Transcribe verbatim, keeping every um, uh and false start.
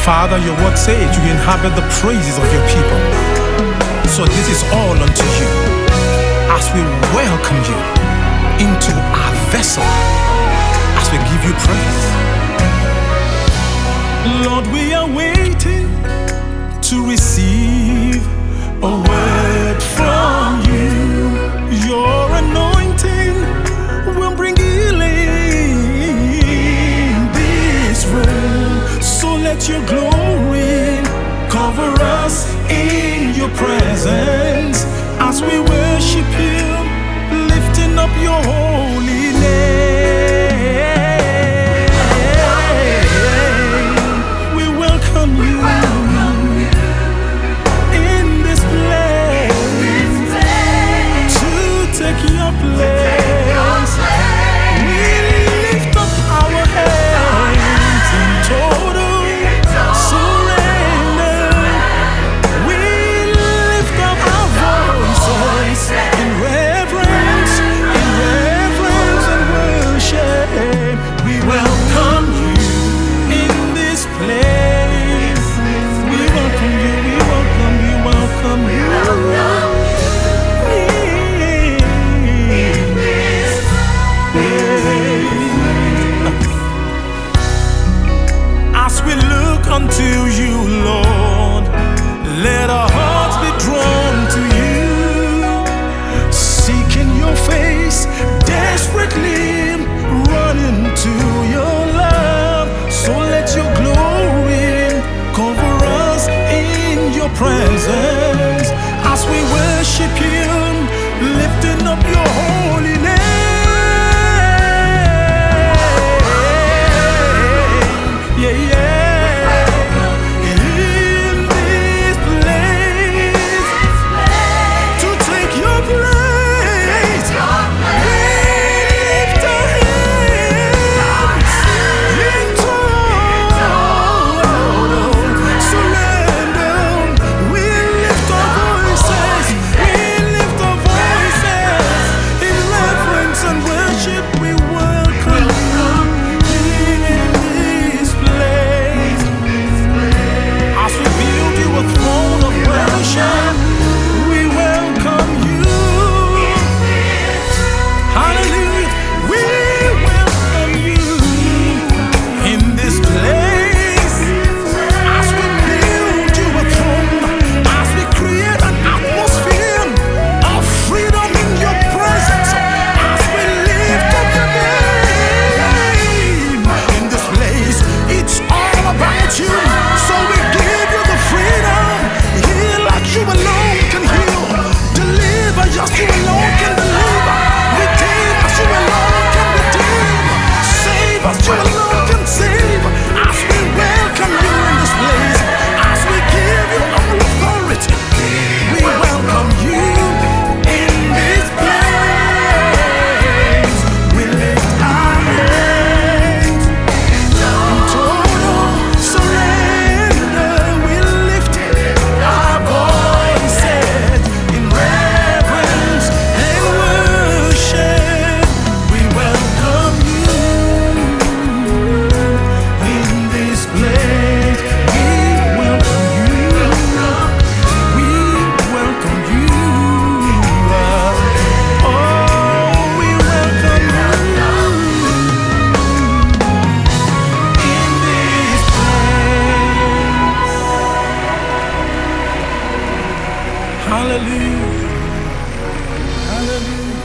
Father, your word says you inhabit the praises of your people. So this is all unto you as we welcome you into our vessel, as we give you praise. Lord, we are waiting to receive a word from you. Your anointing will bring healing in this room. So let your glory cover us in your presence as we worship you, lifting up your holy name. We welcome you in this place to take your place. We lift up our hands in total surrender. We lift up our voices in reverence, in reverence and worship. We welcome you in this place. We welcome you, we welcome you, welcome you. In this place. As we look unto you, Lord, let our hearts be drawn to you, seeking your face, desperately running to your love. So let your glory cover us in your presence as we worship you, lifting up your holy name. Yeah, yeah. In this place, to take your place, we lift our hands in total surrender. We lift our voices, we lift our voices in reverence and worship. We welcome you in this place as we build you a throne of worship. We welcome you. Hallelujah. We welcome you in this place as we build you a throne, as we create an atmosphere of freedom in your presence, as we lift up your name in this place. It's all about you, so we give you the freedom. Heal like you alone can heal, deliver just you alone can deliver, redeem as you alone can redeem, save as you alone can save. As we welcome you in this place, as we give you all authority, we welcome you in this place. We lift our hands in total surrender. We lift our voices in reverence and worship. We welcome you in this place. We welcome you. We welcome you. Oh, we welcome you in this place. Hallelujah. Hallelujah.